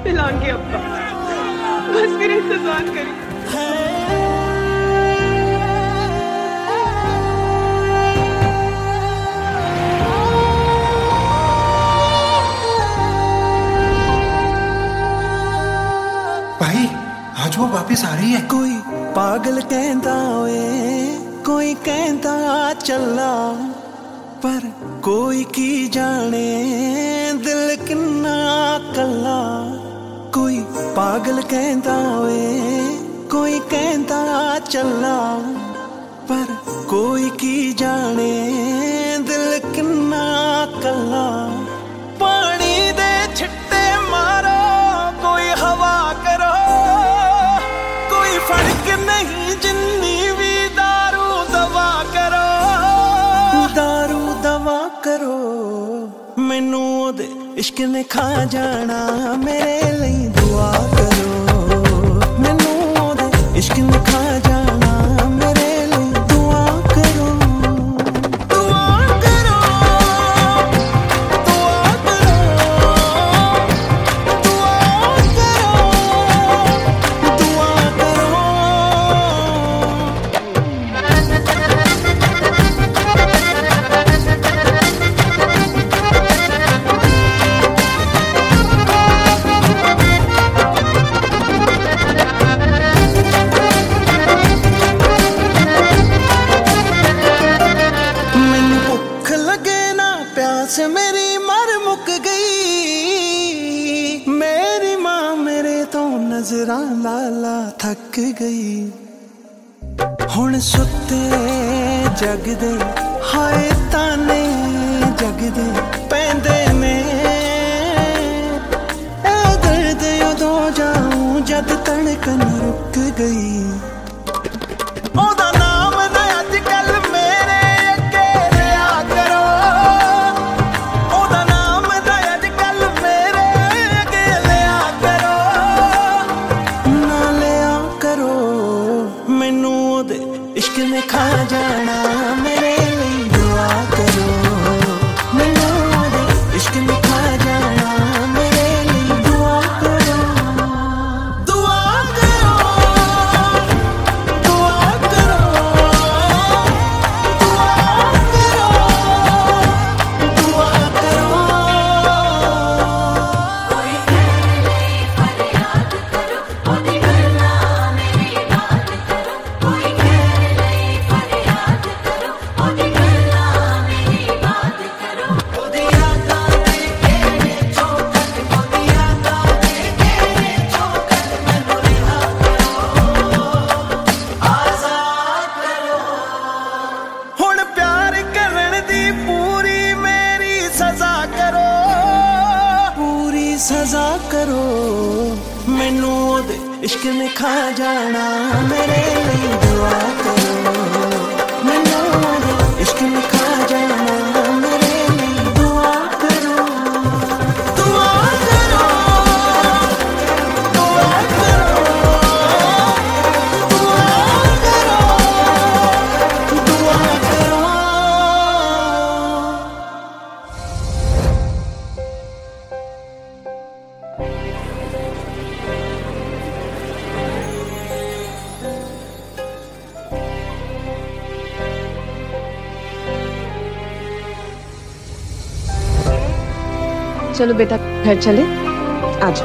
पिलाऊंगी अब्बा, बस मेरा इंतजार करिए। भाई आज वो वापस आ रही है। कोई पागल कहता ओए, कोई कहता चला, पर कोई की जाने दिल किन्ना कला। कोई पागल कहता ओए, कोई कहता चला, पर कोई की जाने दिल किन्ना कला। पानी दे छिट्टे मारो, कोई हवा करो, कोई फर्क नहीं जिन्नी भी दारू दवा करो। दारू दवा करो, मैनू ओदे इश्क ने खा जाना, मेरे लिए दुआ करो। मैनू ओदे इश्क ने खा जाना, मेरे लिए दुआ करो। दुआ करो, दुआ करो, दुआ करो, दुआ करो। प्यास मेरी मर मुक गई, मेरी माँ मेरे तो नजरां लाला थक गई। हुण सुते जगदे हाय ताने जगदे पैंदे ने, ए दर्द उदों जाऊं जद धड़कन रुक गई। ओदा नाम ना अजकल मेरे अगे लिया करो, ओदा नाम ना अजकल मेरे अगे लिया करो। ना लिया करो, मैनू ओदे इश्क ने खा जाना, मेरे लिए दुआ करो। मैनू ओदे इश्क ने खा जाना, मेरे लिए दुआ करो। दुआ करो, दुआ करो, दुआ करो, दुआ करो। कोई कहले फरियाद करो, ओदी गल्ला मेरी बात करो। कोई कहले फरियाद करो, ओदी गल्ला मेरी बात करो। ओदी यादां दे घेरे चौकट, ओदी यादां दे घेरे चौकट, मैनू रिहा करो, आजाद करो। हुण प्यार करन दी पूरी मेरी सजा करो, पूरी सजा करो। मैनू ओदे इश्क ने खा जाना, मेरे लिए दुआ करो। मैनू ओदे इश्क ने खा जाना, मेरे लिए दुआ करो। दुआ करो, दुआ करो, दुआ करो, दुआ करो। चलो बेटा घर चले, आज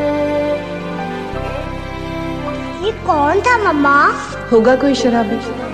ये कौन था मम्मा? होगा कोई शराबी।